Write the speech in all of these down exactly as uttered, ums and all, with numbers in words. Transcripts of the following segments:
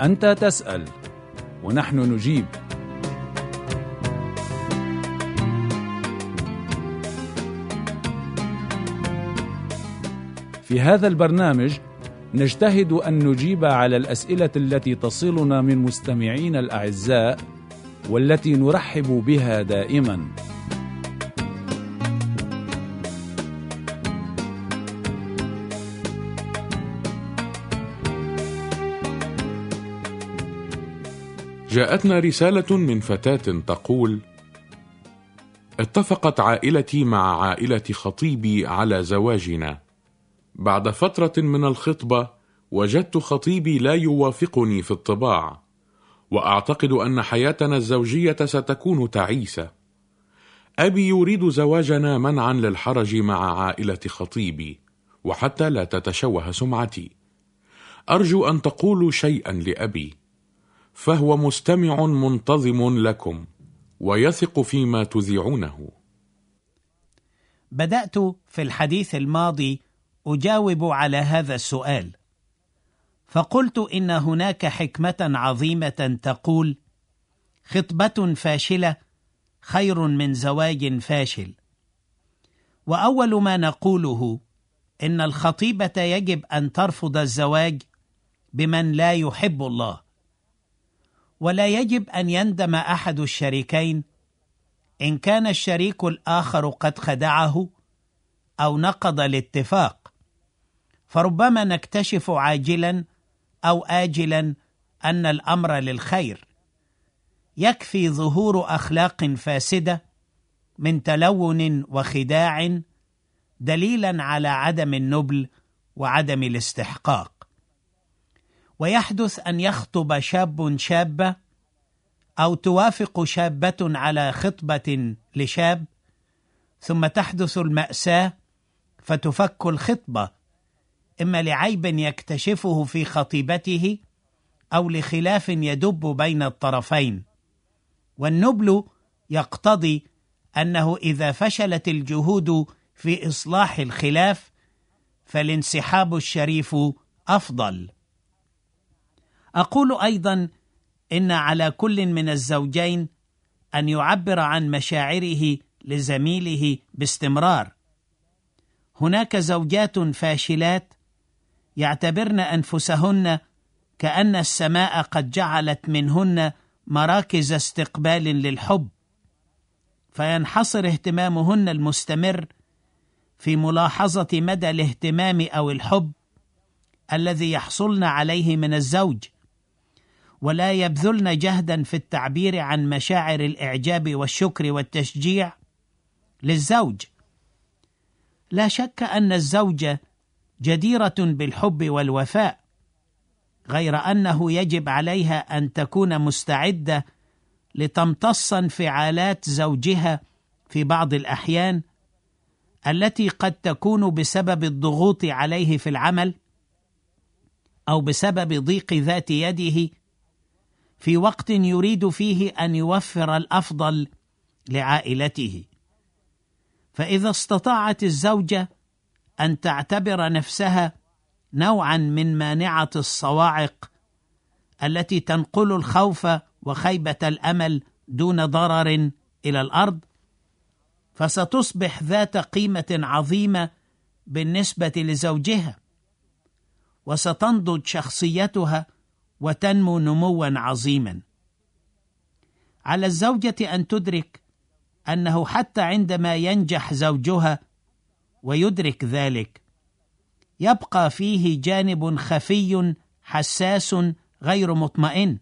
أنت تسأل ونحن نجيب. في هذا البرنامج نجتهد أن نجيب على الأسئلة التي تصلنا من مستمعين الأعزاء والتي نرحب بها دائما. جاءتنا رسالة من فتاة تقول: اتفقت عائلتي مع عائلة خطيبي على زواجنا. بعد فترة من الخطبة وجدت خطيبي لا يوافقني في الطباع، وأعتقد أن حياتنا الزوجية ستكون تعيسة. أبي يريد زواجنا منعا للحرج مع عائلة خطيبي، وحتى لا تتشوه سمعتي. أرجو أن تقولوا شيئا لأبي، فهو مستمع منتظم لكم ويثق فيما تذيعونه. بدأت في الحديث الماضي أجاوب على هذا السؤال، فقلت إن هناك حكمة عظيمة تقول: خطبة فاشلة خير من زواج فاشل. وأول ما نقوله إن الخطيبة يجب أن ترفض الزواج بمن لا يحب الله، ولا يجب أن يندم أحد الشريكين إن كان الشريك الآخر قد خدعه أو نقض الاتفاق، فربما نكتشف عاجلا أو آجلا أن الأمر للخير. يكفي ظهور أخلاق فاسدة من تلون وخداع دليلا على عدم النبل وعدم الاستحقاق. ويحدث أن يخطب شاب شابة أو توافق شابة على خطبة لشاب، ثم تحدث المأساة فتفك الخطبة، إما لعيب يكتشفه في خطيبته أو لخلاف يدب بين الطرفين. والنبل يقتضي أنه إذا فشلت الجهود في إصلاح الخلاف فالانسحاب الشريف أفضل. أقول أيضا إن على كل من الزوجين أن يعبر عن مشاعره لزميله باستمرار. هناك زوجات فاشلات يعتبرن أنفسهن كأن السماء قد جعلت منهن مراكز استقبال للحب، فينحصر اهتمامهن المستمر في ملاحظة مدى الاهتمام أو الحب الذي يحصلن عليه من الزوج، ولا يبذلن جهدا في التعبير عن مشاعر الإعجاب والشكر والتشجيع للزوج. لا شك أن الزوجة جديرة بالحب والوفاء، غير أنه يجب عليها أن تكون مستعدة لتمتص انفعالات زوجها في بعض الأحيان التي قد تكون بسبب الضغوط عليه في العمل أو بسبب ضيق ذات يده في وقت يريد فيه أن يوفر الأفضل لعائلته. فإذا استطاعت الزوجة أن تعتبر نفسها نوعا من مانعة الصواعق التي تنقل الخوف وخيبة الأمل دون ضرر إلى الأرض، فستصبح ذات قيمة عظيمة بالنسبة لزوجها، وستنضج شخصيتها وتنمو نموا عظيما. على الزوجة أن تدرك أنه حتى عندما ينجح زوجها ويدرك ذلك، يبقى فيه جانب خفي حساس غير مطمئن،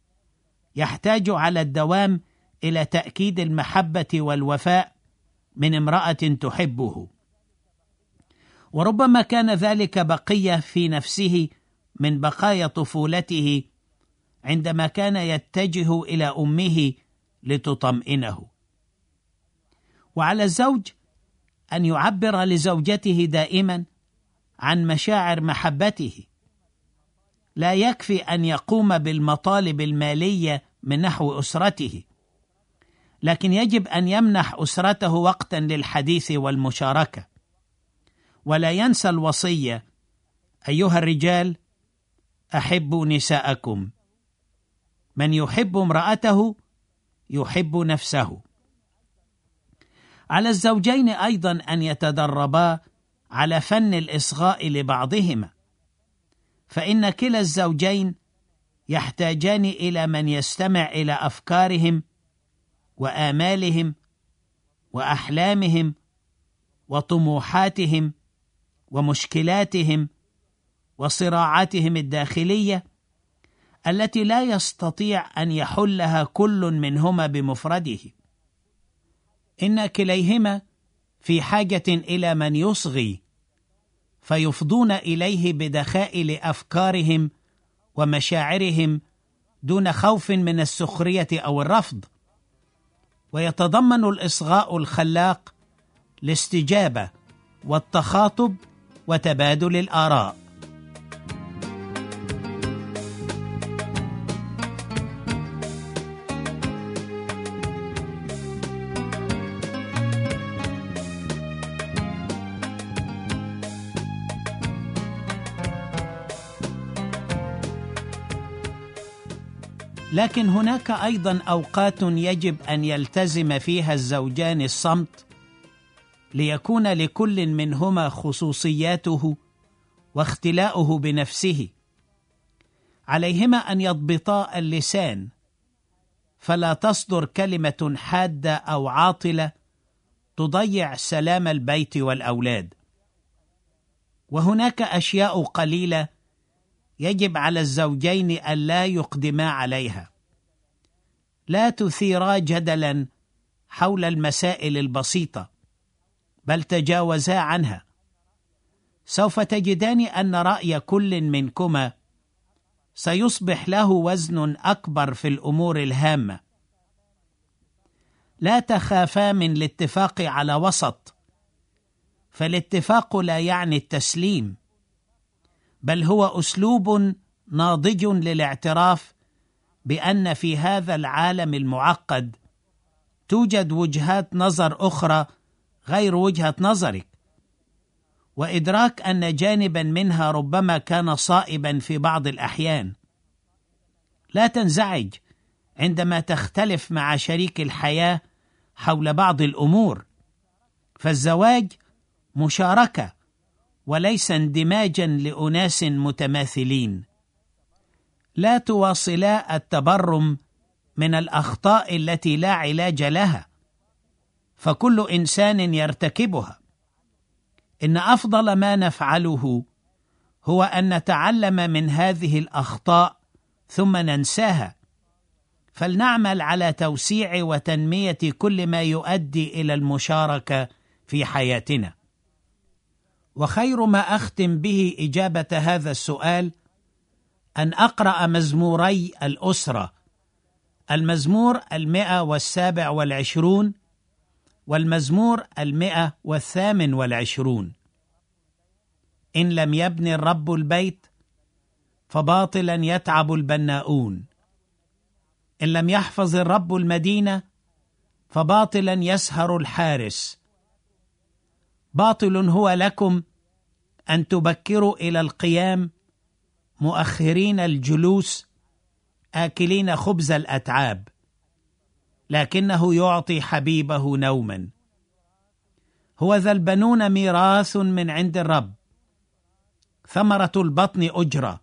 يحتاج على الدوام إلى تأكيد المحبة والوفاء من امرأة تحبه. وربما كان ذلك بقية في نفسه من بقايا طفولته عندما كان يتجه إلى أمه لتطمئنه. وعلى الزوج أن يعبر لزوجته دائما عن مشاعر محبته. لا يكفي أن يقوم بالمطالب المالية من نحو أسرته، لكن يجب أن يمنح أسرته وقتا للحديث والمشاركة. ولا ينسى الوصية: أيها الرجال أحبوا نساءكم من يحب امرأته يحب نفسه. على الزوجين أيضا أن يتدربا على فن الإصغاء لبعضهما، فإن كلا الزوجين يحتاجان إلى من يستمع إلى أفكارهم وآمالهم وأحلامهم وطموحاتهم ومشكلاتهم وصراعاتهم الداخلية التي لا يستطيع أن يحلها كل منهما بمفرده. إن كليهما في حاجة إلى من يصغي فيفضون إليه بدخائل أفكارهم ومشاعرهم دون خوف من السخرية أو الرفض. ويتضمن الإصغاء الخلاق الاستجابة والتخاطب وتبادل الآراء. لكن هناك أيضا أوقات يجب أن يلتزم فيها الزوجان الصمت ليكون لكل منهما خصوصياته واختلاؤه بنفسه. عليهما أن يضبطا اللسان فلا تصدر كلمة حادة أو عاطلة تضيع سلام البيت والأولاد. وهناك أشياء قليلة يجب على الزوجين ألا يقدما عليها. لا تثيرا جدلا حول المسائل البسيطة، بل تجاوزا عنها. سوف تجدان أن رأي كل منكما سيصبح له وزن أكبر في الأمور الهامة. لا تخافا من الاتفاق على وسط، فالاتفاق لا يعني التسليم، بل هو أسلوب ناضج للاعتراف بأن في هذا العالم المعقد توجد وجهات نظر أخرى غير وجهة نظرك، وإدراك أن جانبا منها ربما كان صائبا في بعض الأحيان. لا تنزعج عندما تختلف مع شريك الحياة حول بعض الأمور، فالزواج مشاركة وليس اندماجا لأناس متماثلين. لا تواصلا التبرم من الأخطاء التي لا علاج لها، فكل إنسان يرتكبها. إن أفضل ما نفعله هو أن نتعلم من هذه الأخطاء ثم ننساها، فلنعمل على توسيع وتنمية كل ما يؤدي إلى المشاركة في حياتنا. وخير ما أختم به إجابة هذا السؤال أن أقرأ مزموري الأسرة، المزمور المئة والسابع والعشرون والمزمور المئة والثامن والعشرون. إن لم يبني الرب البيت فباطلا يتعب البناؤون، إن لم يحفظ الرب المدينة فباطلا يسهر الحارس. باطل هو لكم أن تبكروا إلى القيام مؤخرين الجلوس آكلين خبز الأتعاب، لكنه يعطي حبيبه نوما. هو ذا البنون ميراث من عند الرب، ثمرة البطن أجرة،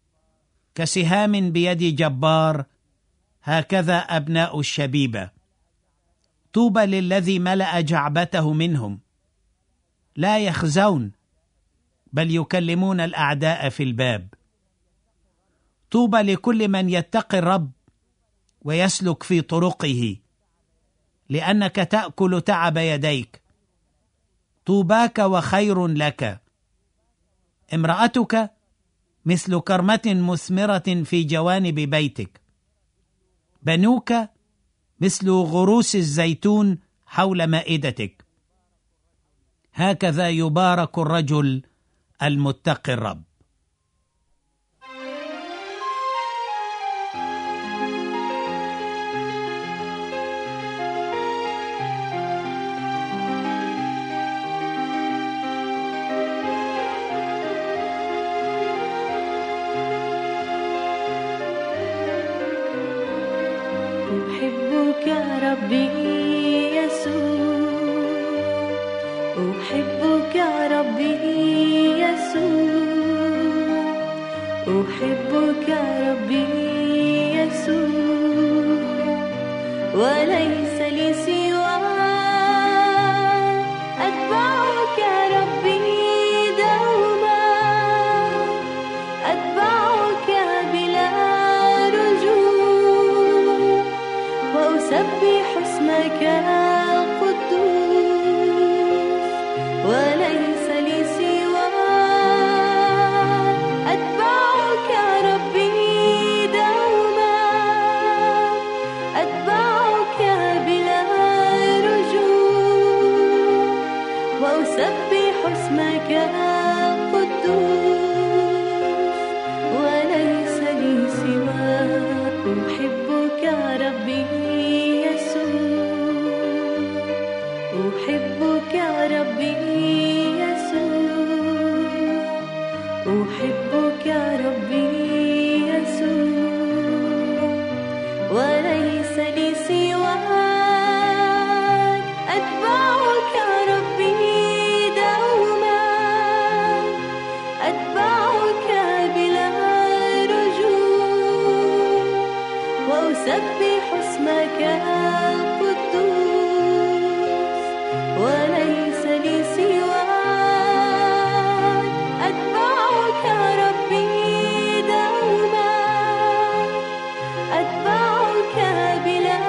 كسهام بيد جبار هكذا أبناء الشبيبة. طوبى للذي ملأ جعبته منهم، لا يخزون بل يكلمون الأعداء في الباب. طوبى لكل من يتقي الرب ويسلك في طرقه، لأنك تأكل تعب يديك. طوباك وخير لك. امرأتك مثل كرمة مثمرة في جوانب بيتك، بنوك مثل غروس الزيتون حول مائدتك. هكذا يبارك الرجل المتقي الرب. ربي يسوع، أحبك ربي يسوع، أحبك ربي يسوع، وليس لي سواك، أتبعك ربي دوما، أتبعك بلا رجوع، وأسبح اسمك القدوس، وليس لي سواك، أتبعك ربي دوما، أتبعك بلا رجوع، وأسبح اسمك القدوس، وليس لي سواك. أحبك ربي يسوع، أحبك ربي يسوع، أحبك ربي يسوع، وليس لي سواك، أتبعك ربي دوما، أتبعك بلا رجوع، وأسبح اسمك القدوس، وليس لي سواك، أتبعك ربي دوما، أتبعك بلا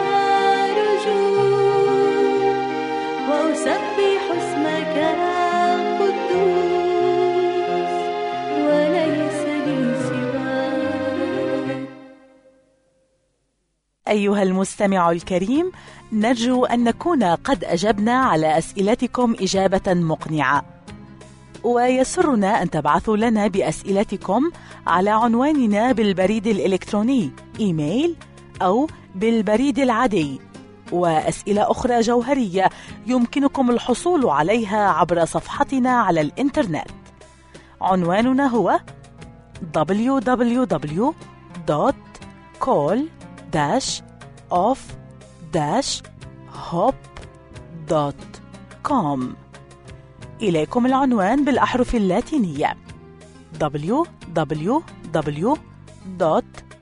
رجوع، وأسبح اسمك القدوس، وليس لي سواك. أيها المستمع الكريم، نرجو أن نكون قد أجبنا على أسئلتكم إجابة مقنعة، ويسرنا أن تبعثوا لنا بأسئلتكم على عنواننا بالبريد الإلكتروني إيميل أو بالبريد العادي. وأسئلة أخرى جوهرية يمكنكم الحصول عليها عبر صفحتنا على الإنترنت. عنواننا هو دبليو دبليو دبليو دوت كول داش اوف داش هوب دوت كوم. إليكم العنوان بالأحرف اللاتينية دبليو دبليو دبليو دوت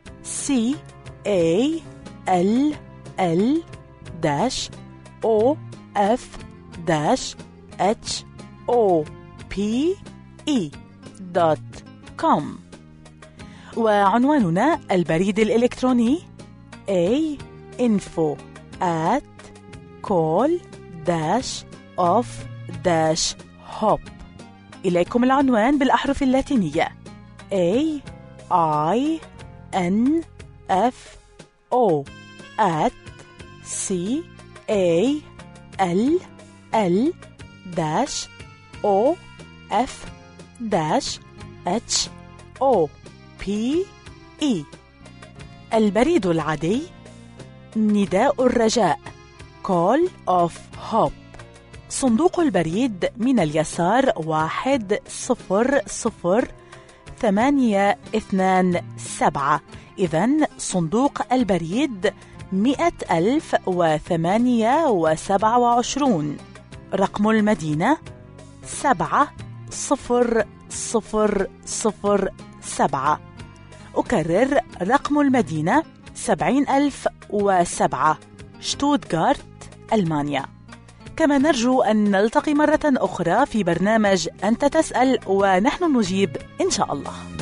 كول دوت كوم. وعنواننا البريد الإلكتروني a info at call dash of dash hop. إليكم العنوان بالأحرف اللاتينية a i n f o at c a l l dash o f dash h o p e. البريد العادي نداء الرجاء Call of Hope. صندوق البريد من اليسار واحد صفر صفر ثمانية اثنان سبعة. إذن صندوق البريد مئة ألف وثمانية وسبعة وعشرون. رقم المدينة سبعة صفر صفر صفر سبعة. أكرر رقم المدينة سبعين ألف وسبعة، شتوتغارت، ألمانيا. كما نرجو أن نلتقي مرة أخرى في برنامج أنت تسأل ونحن نجيب إن شاء الله.